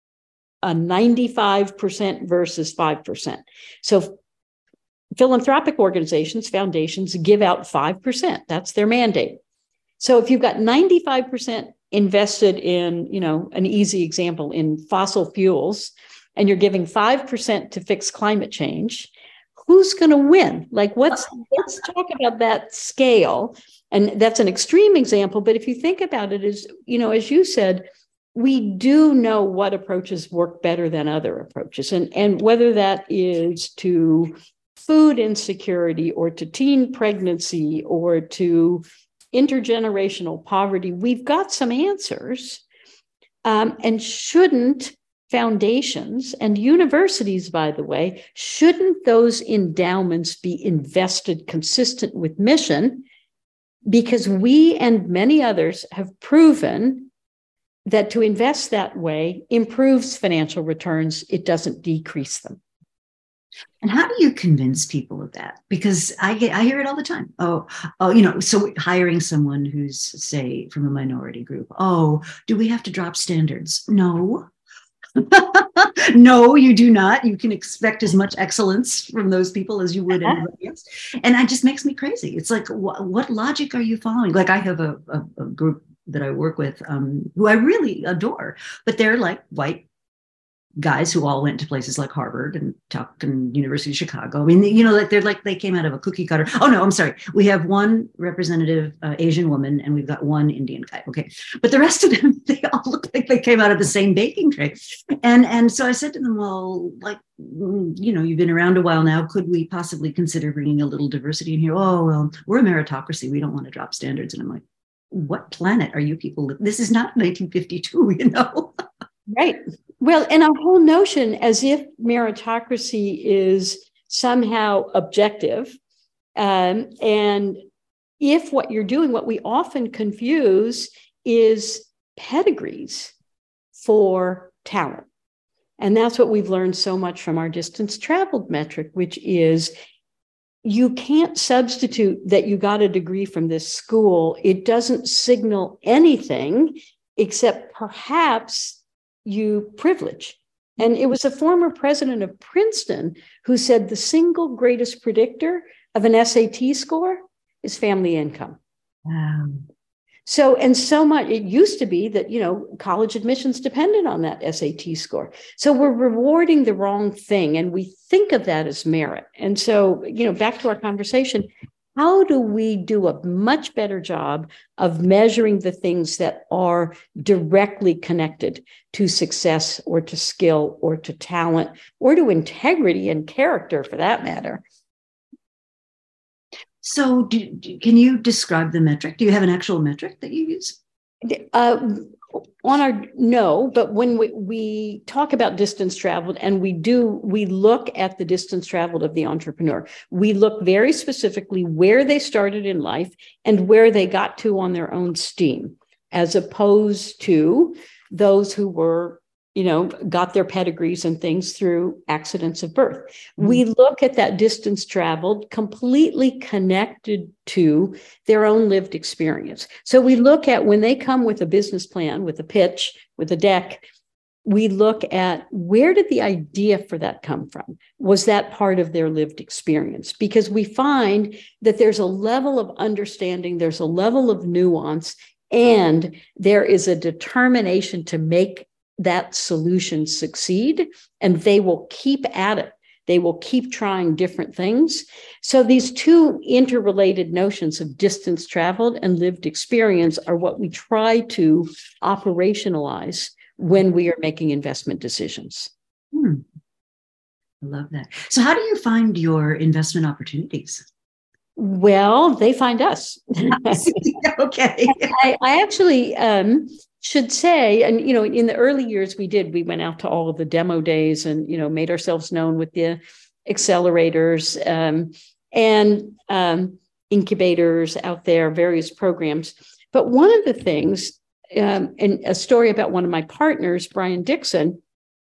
a ninety-five percent versus five percent. So philanthropic organizations, foundations, give out five percent. That's their mandate. So if you've got ninety-five percent invested in, you know, an easy example, in fossil fuels, and you're giving five percent to fix climate change, who's going to win? Like, what's, let's talk about that scale. And that's an extreme example. But if you think about it, as, you know, as you said, we do know what approaches work better than other approaches. And, and whether that is to food insecurity or to teen pregnancy or to intergenerational poverty, we've got some answers. Um, and shouldn't foundations and universities, by the way, shouldn't those endowments be invested consistent with mission? Because we and many others have proven that to invest that way improves financial returns. It doesn't decrease them. And how do you convince people of that? Because I get, I hear it all the time. Oh, oh, you know, so hiring someone who's, say, from a minority group. Oh, do we have to drop standards? No. No, you do not. You can expect as much excellence from those people as you would anybody else. And it just makes me crazy. It's like, wh- what logic are you following? Like, I have a, a, a group that I work with, um, who I really adore, but they're like white guys who all went to places like Harvard and Tuck and University of Chicago. I mean, you know, like they're like they came out of a cookie cutter. Oh no, I'm sorry. We have one representative uh, Asian woman, and we've got one Indian guy. Okay, but the rest of them, they all look like they came out of the same baking tray. And and so I said to them, well, like, you know, you've been around a while now. Could we possibly consider bringing a little diversity in here? Oh well, we're a meritocracy. We don't want to drop standards. And I'm like, what planet are you people? This is not nineteen fifty-two, you know. Right. Well, and our whole notion as if meritocracy is somehow objective. Um, and if what you're doing, what we often confuse is pedigrees for talent. And that's what we've learned so much from our distance traveled metric, which is you can't substitute that you got a degree from this school. It doesn't signal anything except perhaps you privilege. And it was a former president of Princeton who said the single greatest predictor of an S A T score is family income. Wow. So, and so much, it used to be that, you know, college admissions depended on that S A T score. So we're rewarding the wrong thing, and we think of that as merit. And so, you know, back to our conversation, how do we do a much better job of measuring the things that are directly connected to success or to skill or to talent or to integrity and character, for that matter? So do, do, can you describe the metric? Do you have an actual metric that you use? Uh, on our, no, but when we, we talk about distance traveled, and we do, we look at the distance traveled of the entrepreneur. We look very specifically where they started in life and where they got to on their own steam, as opposed to those who were, you know, got their pedigrees and things through accidents of birth. Mm-hmm. We look at that distance traveled completely connected to their own lived experience. So we look at when they come with a business plan, with a pitch, with a deck, we look at where did the idea for that come from? Was that part of their lived experience? Because we find that there's a level of understanding, there's a level of nuance, and there is a determination to make that solution succeed, and they will keep at it. They will keep trying different things. So these two interrelated notions of distance traveled and lived experience are what we try to operationalize when we are making investment decisions. Hmm. I love that. So how do you find your investment opportunities? Well, they find us. Okay. I, I actually um, should say, and, you know, in the early years we did, we went out to all of the demo days and, you know, made ourselves known with the accelerators um, and um, incubators out there, various programs. But one of the things, um, and a story about one of my partners, Brian Dixon,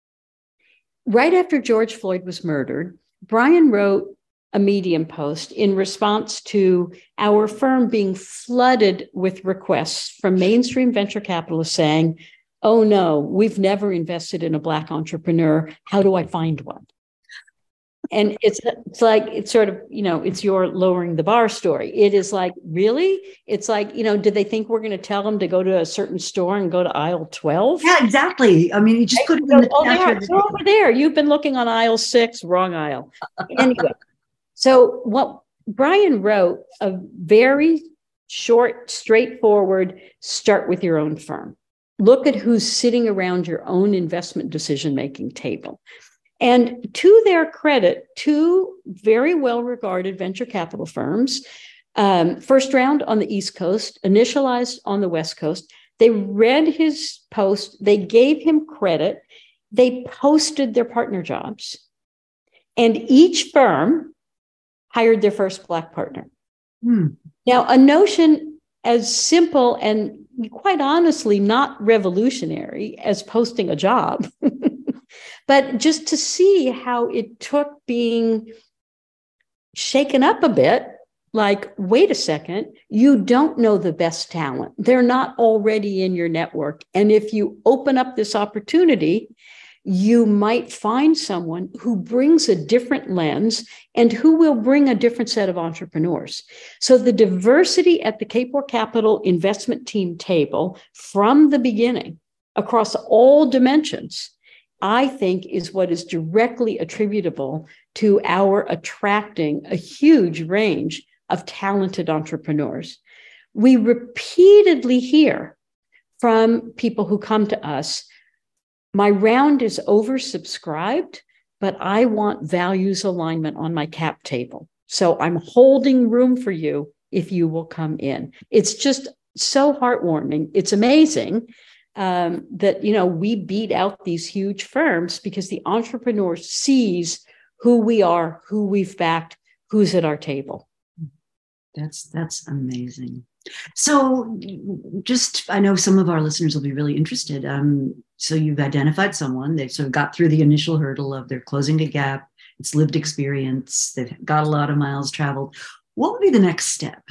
right after George Floyd was murdered, Brian wrote a Medium post in response to our firm being flooded with requests from mainstream venture capitalists saying, oh no, we've never invested in a Black entrepreneur. How do I find one? And it's, it's like, it's sort of, you know, it's your lowering the bar story. It is like, really? It's like, you know, did they think we're going to tell them to go to a certain store and go to aisle twelve? Yeah, exactly. I mean, you just put it in the oh, there, it's over there. You've been looking on aisle six, wrong aisle. Anyway. So what Brian wrote, a very short, straightforward, start with your own firm. Look at who's sitting around your own investment decision-making table. And to their credit, two very well-regarded venture capital firms, um, first round on the East Coast, initialized on the West Coast, they read his post, they gave him credit, they posted their partner jobs, and each firm hired their first Black partner. Hmm. Now, a notion as simple and quite honestly not revolutionary as posting a job, but just to see how it took being shaken up a bit, like, wait a second, you don't know the best talent. They're not already in your network. And if you open up this opportunity, you might find someone who brings a different lens and who will bring a different set of entrepreneurs. So the diversity at the Kapor Capital investment team table from the beginning across all dimensions, I think, is what is directly attributable to our attracting a huge range of talented entrepreneurs. We repeatedly hear from people who come to us, my round is oversubscribed, but I want values alignment on my cap table. So I'm holding room for you if you will come in. It's just so heartwarming. It's amazing um, that, you know, we beat out these huge firms because the entrepreneur sees who we are, who we've backed, who's at our table. That's, that's amazing. So just, I know some of our listeners will be really interested. Um, so you've identified someone, they've sort of got through the initial hurdle of they're closing a gap, it's lived experience, they've got a lot of miles traveled. What would be the next step?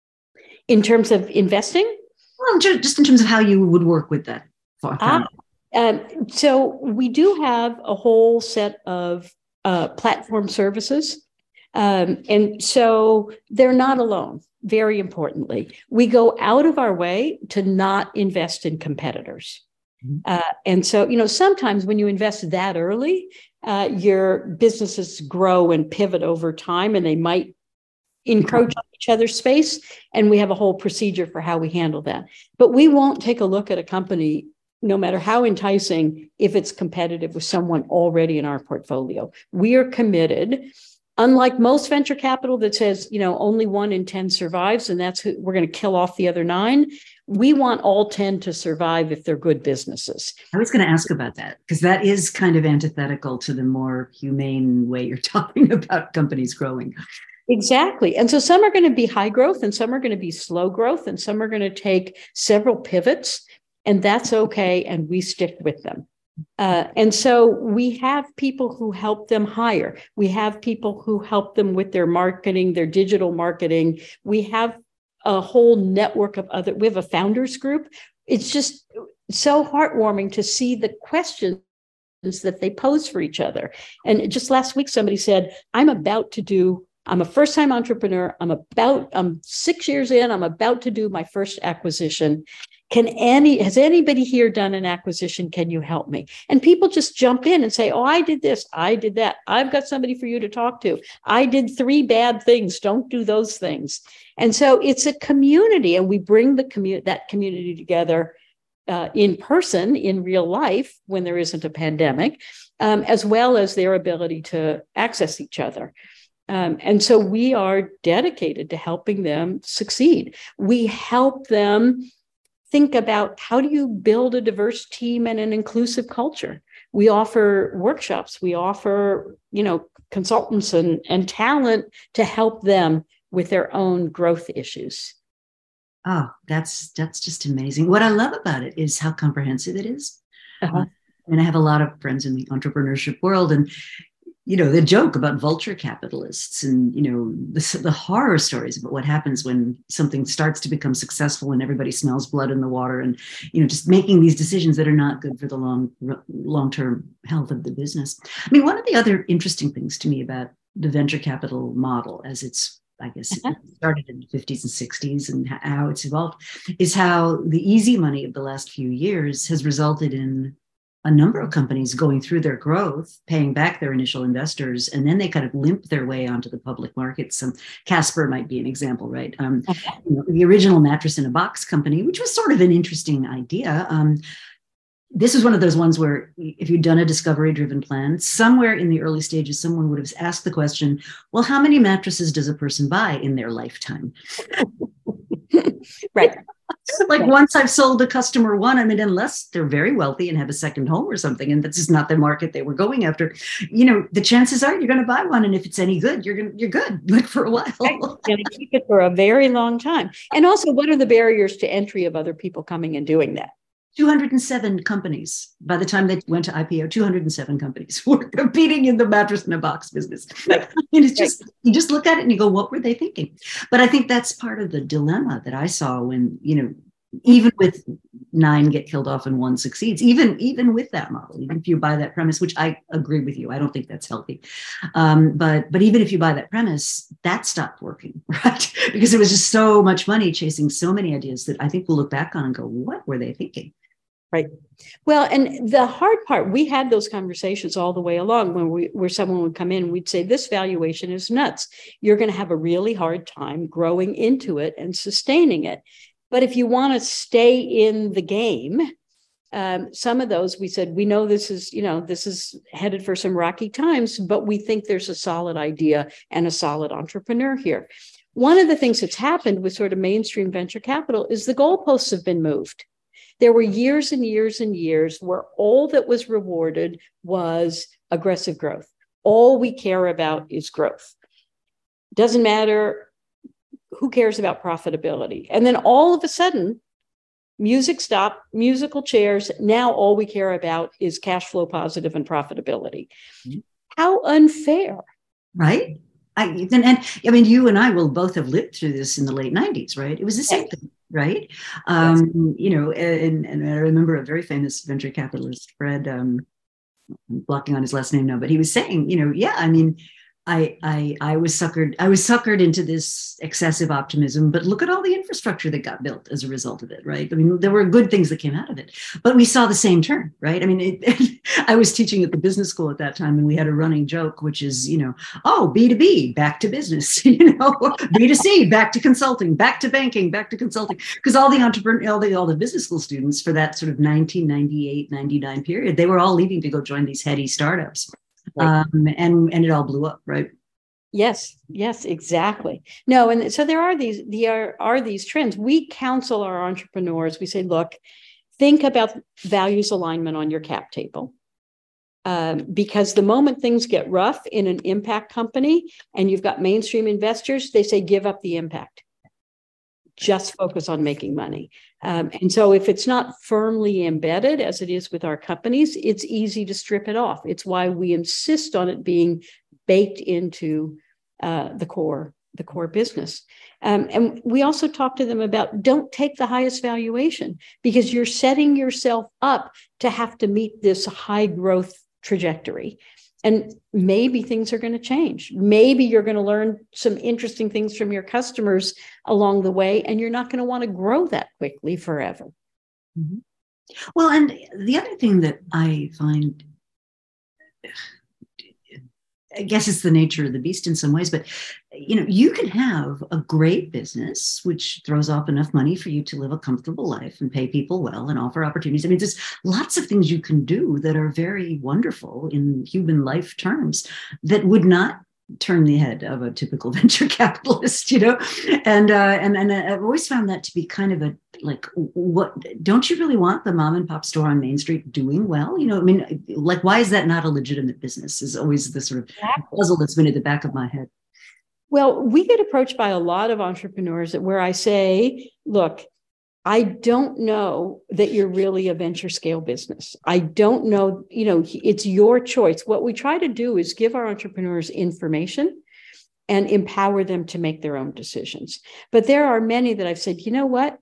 In terms of investing? Well, just in terms of how you would work with that. Ah, um, so we do have a whole set of uh, platform services. Um, and so they're not alone. Very importantly, we go out of our way to not invest in competitors. Mm-hmm. Uh, and so, you know, sometimes when you invest that early, uh, your businesses grow and pivot over time, and they might encroach on each other's space. And we have a whole procedure for how we handle that. But we won't take a look at a company, no matter how enticing, if it's competitive with someone already in our portfolio. We are committed. Unlike most venture capital that says, you know, only one in ten survives, and that's who we're going to kill off the other nine. We want all ten to survive if they're good businesses. I was going to ask about that, because that is kind of antithetical to the more humane way you're talking about companies growing. Exactly. And so some are going to be high growth, and some are going to be slow growth, and some are going to take several pivots, and that's okay. And we stick with them. Uh, and so we have people who help them hire. We have people who help them with their marketing, their digital marketing. We have a whole network of other, we have a founders group. It's just so heartwarming to see the questions that they pose for each other. And just last week, somebody said, I'm about to do, I'm a first-time entrepreneur. I'm about, I'm six years in, I'm about to do my first acquisition. Can any, has anybody here done an acquisition? Can you help me? And people just jump in and say, oh, I did this, I did that. I've got somebody for you to talk to. I did three bad things. Don't do those things. And so it's a community, and we bring the commu- that community together uh, in person, in real life, when there isn't a pandemic, um, as well as their ability to access each other. Um, and so we are dedicated to helping them succeed. We help them think about, how do you build a diverse team and an inclusive culture? We offer workshops, we offer, you know, consultants and, and talent to help them with their own growth issues. Oh, that's that's just amazing. What I love about it is how comprehensive it is. Uh-huh. Uh, and I have a lot of friends in the entrepreneurship world, and you know, the joke about vulture capitalists and, you know, the, the horror stories about what happens when something starts to become successful and everybody smells blood in the water, and, you know, just making these decisions that are not good for the long, long-term health of the business. I mean, one of the other interesting things to me about the venture capital model, as it's, I guess, it started in the fifties and sixties and how it's evolved, is how the easy money of the last few years has resulted in a number of companies going through their growth, paying back their initial investors, and then they kind of limp their way onto the public markets. Some Casper might be an example, right? Um, okay. You know, the original mattress in a box company, which was sort of an interesting idea. Um, this is one of those ones where if you'd done a discovery-driven plan, somewhere in the early stages, someone would have asked the question, well, how many mattresses does a person buy in their lifetime? Right. Like, once I've sold a customer one, I mean, unless they're very wealthy and have a second home or something, and that's just not the market they were going after, you know, the chances are you're going to buy one. And if it's any good, you're going to, you're good, like, for a while. Right. You're going to keep it for a very long time. And also, what are the barriers to entry of other people coming and doing that? two hundred seven companies. By the time they went to I P O, two hundred seven companies were competing in the mattress in a box business. Right. And it's just, right. You just look at it and you go, what were they thinking? But I think that's part of the dilemma that I saw when, you know, even with nine get killed off and one succeeds, even even with that model, even if you buy that premise, which I agree with you, I don't think that's healthy. Um, but but even if you buy that premise, that stopped working, right? Because there was just so much money chasing so many ideas that I think we'll look back on and go, what were they thinking? Right. Well, and the hard part, we had those conversations all the way along when we where someone would come in, we'd say, this valuation is nuts. You're going to have a really hard time growing into it and sustaining it. But if you want to stay in the game, um, some of those we said, we know this is, you know, this is headed for some rocky times, but we think there's a solid idea and a solid entrepreneur here. One of the things that's happened with sort of mainstream venture capital is the goalposts have been moved. There were years and years and years where all that was rewarded was aggressive growth. All we care about is growth. Doesn't matter. Who cares about profitability? And then all of a sudden, music stopped, musical chairs. Now all we care about is cash flow positive and profitability. Mm-hmm. How unfair. Right? I, and, and I mean, you and I will both have lived through this in the late nineties, right? It was the same yes. thing. Right. Um, yes. You know, and, and I remember a very famous venture capitalist, Fred, um, I'm blocking on his last name now, but he was saying, you know, yeah, I mean, I, I, I was suckered, I was suckered into this excessive optimism, but look at all the infrastructure that got built as a result of it, right? I mean, there were good things that came out of it, but we saw the same turn, right? I mean, it, I was teaching at the business school at that time, and we had a running joke, which is, you know, oh, B to B, back to business, you know, B to C, back to consulting, back to banking, back to consulting, because all the entrepreneur, all the, all the business school students for that sort of nineteen ninety-eight, ninety-nine period, they were all leaving to go join these heady startups. Right. Um, and and it all blew up, right? Yes, yes, exactly. No, and so there are these there are these trends. We counsel our entrepreneurs. We say, look, think about values alignment on your cap table, um, because the moment things get rough in an impact company and you've got mainstream investors, they say, give up the impact. Just focus on making money. Um, and so if it's not firmly embedded, as it is with our companies, it's easy to strip it off. It's why we insist on it being baked into uh, the core, the core business. Um, and we also talk to them about, don't take the highest valuation, because you're setting yourself up to have to meet this high growth trajectory. And maybe things are going to change. Maybe you're going to learn some interesting things from your customers along the way, and you're not going to want to grow that quickly forever. Mm-hmm. Well, and the other thing that I find, I guess it's the nature of the beast in some ways, but, you know, you can have a great business, which throws off enough money for you to live a comfortable life and pay people well and offer opportunities. I mean, there's lots of things you can do that are very wonderful in human life terms that would not turn the head of a typical venture capitalist, you know? And, uh, and, and I've always found that to be kind of a, like, what, don't you really want the mom and pop store on Main Street doing well? You know, I mean, like, why is that not a legitimate business is always the sort of puzzle that's been at the back of my head. Well, we get approached by a lot of entrepreneurs where I say, look, I don't know that you're really a venture scale business. I don't know, you know, it's your choice. What we try to do is give our entrepreneurs information and empower them to make their own decisions. But there are many that I've said, you know what?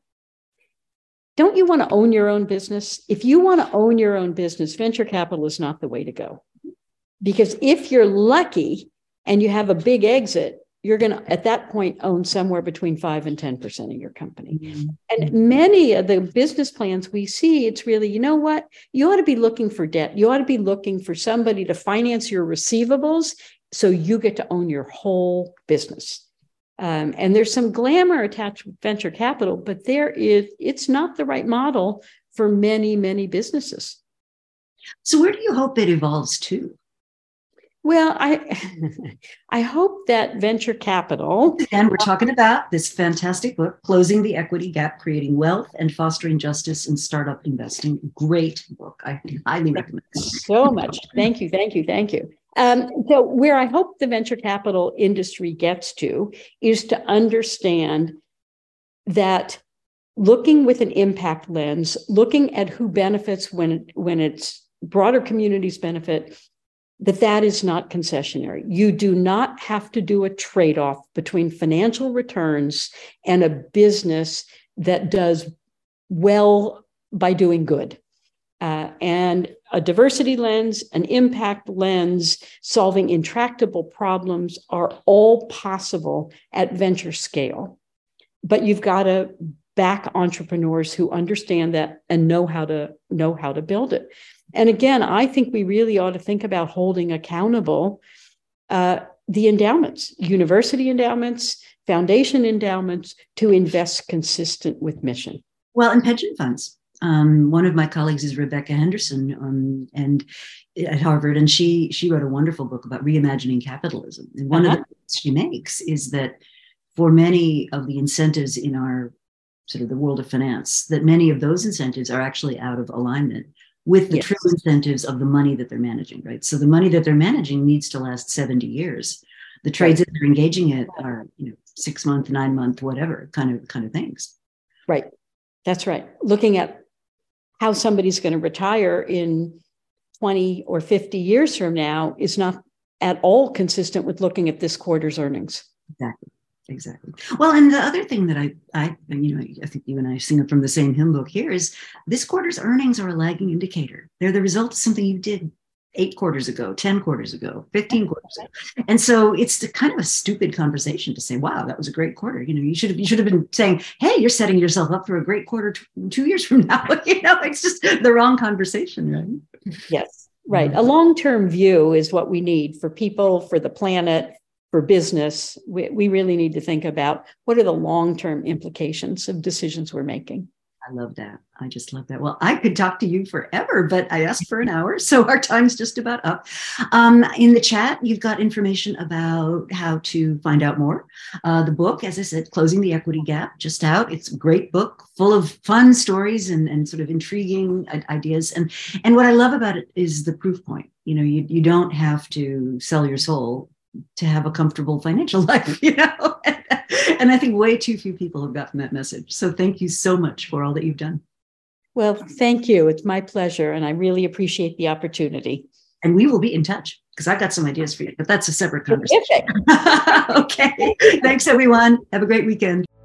Don't you want to own your own business? If you want to own your own business, venture capital is not the way to go. Because if you're lucky and you have a big exit, you're going to, at that point, own somewhere between five and ten percent of your company. Mm-hmm. And many of the business plans we see, it's really, you know what? You ought to be looking for debt. You ought to be looking for somebody to finance your receivables so you get to own your whole business. Um, and there's some glamour attached with venture capital, but there is, it's not the right model for many, many businesses. So where do you hope it evolves to? Well, I I hope that venture capital. And we're talking about this fantastic book, Closing the Equity Gap, Creating Wealth and Fostering Justice in Startup Investing. Great book. I highly recommend it. So much. Thank you. Thank you. Thank you. Um, so where I hope the venture capital industry gets to is to understand that looking with an impact lens, looking at who benefits when, when it's broader communities benefit, that that is not concessionary. You do not have to do a trade-off between financial returns and a business that does well by doing good. Uh, and a diversity lens, an impact lens, solving intractable problems are all possible at venture scale. But you've got to back entrepreneurs who understand that and know how to know how to build it. And again, I think we really ought to think about holding accountable uh, the endowments, university endowments, foundation endowments, to invest consistent with mission. Well, and pension funds. Um, one of my colleagues is Rebecca Henderson, um, and at Harvard, and she she wrote a wonderful book about reimagining capitalism. And one uh-huh. of the points she makes is that for many of the incentives in our sort of the world of finance, that many of those incentives are actually out of alignment with the yes. true incentives of the money that they're managing, right? So the money that they're managing needs to last seventy years. The trades right. that they're engaging in are, you know, six month, nine month, whatever kind of kind of things. Right. That's right. Looking at how somebody's going to retire in twenty or fifty years from now is not at all consistent with looking at this quarter's earnings. Exactly. Exactly. Well, and the other thing that I, I, you know, I think you and I sing from the same hymn book here is this quarter's earnings are a lagging indicator. They're the result of something you did eight quarters ago, ten quarters ago, fifteen quarters ago. And so it's the kind of a stupid conversation to say, wow, that was a great quarter. You know, you should have, you should have been saying, hey, you're setting yourself up for a great quarter t- two years from now. You know, it's just the wrong conversation, right? Yes, right. A long-term view is what we need for people, for the planet, for business. We, we really need to think about what are the long-term implications of decisions we're making. I love that. I just love that. Well, I could talk to you forever, but I asked for an hour, so our time's just about up. Um, in the chat, you've got information about how to find out more. Uh, the book, as I said, Closing the Equity Gap, just out. It's a great book full of fun stories and, and sort of intriguing ideas. And, and what I love about it is the proof point. You know, you, you don't have to sell your soul to have a comfortable financial life, you know? And I think way too few people have gotten that message. So thank you so much for all that you've done. Well, thank you. It's my pleasure. And I really appreciate the opportunity. And we will be in touch because I've got some ideas for you, but that's a separate conversation. Okay. Thanks, everyone. Have a great weekend.